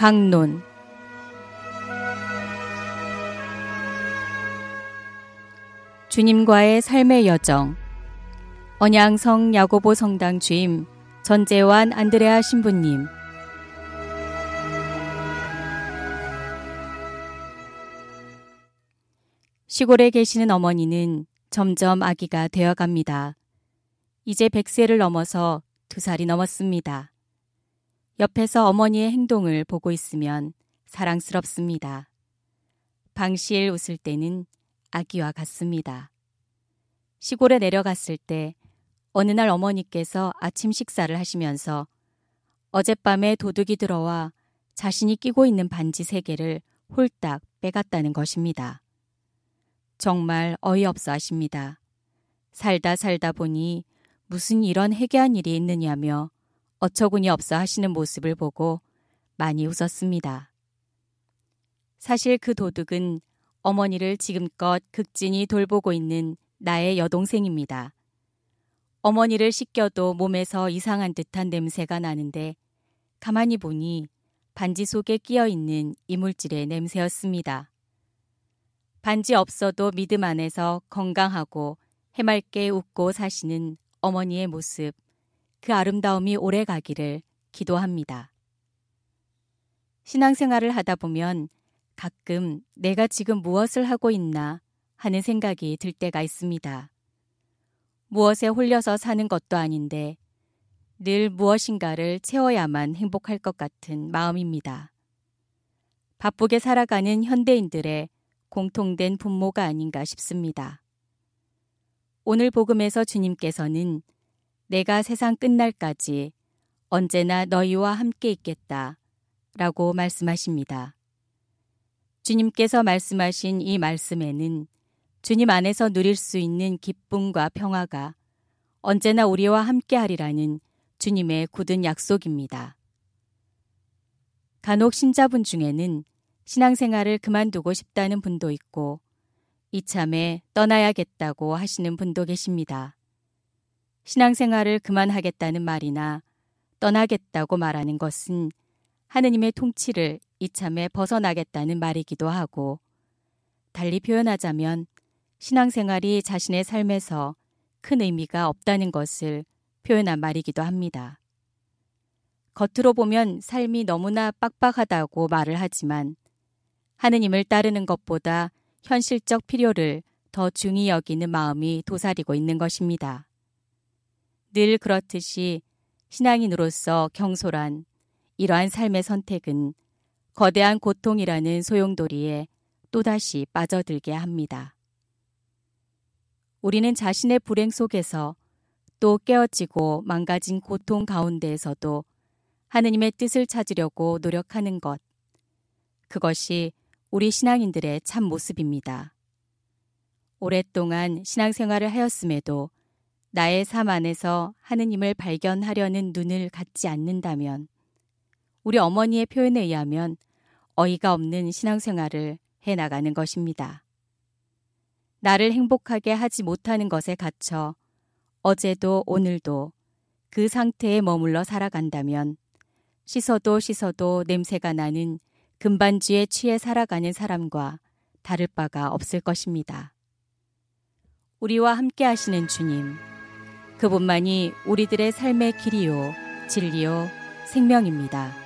강론. 주님과의 삶의 여정. 언양성 야고보 성당 주임 전재환 안드레아 신부님. 시골에 계시는 어머니는 점점 아기가 되어갑니다. 이제 100세를 넘어서 2살이 넘었습니다. 옆에서 어머니의 행동을 보고 있으면 사랑스럽습니다. 방실 웃을 때는 아기와 같습니다. 시골에 내려갔을 때 어느 날 어머니께서 아침 식사를 하시면서 어젯밤에 도둑이 들어와 자신이 끼고 있는 반지 3개를 홀딱 빼갔다는 것입니다. 정말 어이없어 하십니다. 살다 보니 무슨 이런 해괴한 일이 있느냐며 어처구니 없어 하시는 모습을 보고 많이 웃었습니다. 사실 그 도둑은 어머니를 지금껏 극진히 돌보고 있는 나의 여동생입니다. 어머니를 씻겨도 몸에서 이상한 듯한 냄새가 나는데 가만히 보니 반지 속에 끼어 있는 이물질의 냄새였습니다. 반지 없어도 믿음 안에서 건강하고 해맑게 웃고 사시는 어머니의 모습, 그 아름다움이 오래 가기를 기도합니다. 신앙생활을 하다 보면 가끔 내가 지금 무엇을 하고 있나 하는 생각이 들 때가 있습니다. 무엇에 홀려서 사는 것도 아닌데 늘 무엇인가를 채워야만 행복할 것 같은 마음입니다. 바쁘게 살아가는 현대인들의 공통된 분모가 아닌가 싶습니다. 오늘 복음에서 주님께서는 내가 세상 끝날까지 언제나 너희와 함께 있겠다 라고 말씀하십니다. 주님께서 말씀하신 이 말씀에는 주님 안에서 누릴 수 있는 기쁨과 평화가 언제나 우리와 함께 하리라는 주님의 굳은 약속입니다. 간혹 신자분 중에는 신앙생활을 그만두고 싶다는 분도 있고 이참에 떠나야겠다고 하시는 분도 계십니다. 신앙생활을 그만하겠다는 말이나 떠나겠다고 말하는 것은 하느님의 통치를 이참에 벗어나겠다는 말이기도 하고, 달리 표현하자면 신앙생활이 자신의 삶에서 큰 의미가 없다는 것을 표현한 말이기도 합니다. 겉으로 보면 삶이 너무나 빡빡하다고 말을 하지만 하느님을 따르는 것보다 현실적 필요를 더 중히 여기는 마음이 도사리고 있는 것입니다. 늘 그렇듯이 신앙인으로서 경솔한 이러한 삶의 선택은 거대한 고통이라는 소용돌이에 또다시 빠져들게 합니다. 우리는 자신의 불행 속에서 또 깨어지고 망가진 고통 가운데에서도 하느님의 뜻을 찾으려고 노력하는 것, 그것이 우리 신앙인들의 참 모습입니다. 오랫동안 신앙생활을 하였음에도 나의 삶 안에서 하느님을 발견하려는 눈을 갖지 않는다면 우리 어머니의 표현에 의하면 어이가 없는 신앙생활을 해나가는 것입니다. 나를 행복하게 하지 못하는 것에 갇혀 어제도 오늘도 그 상태에 머물러 살아간다면 씻어도 냄새가 나는 금반지에 취해 살아가는 사람과 다를 바가 없을 것입니다. 우리와 함께 하시는 주님, 그분만이 우리들의 삶의 길이요, 진리요, 생명입니다.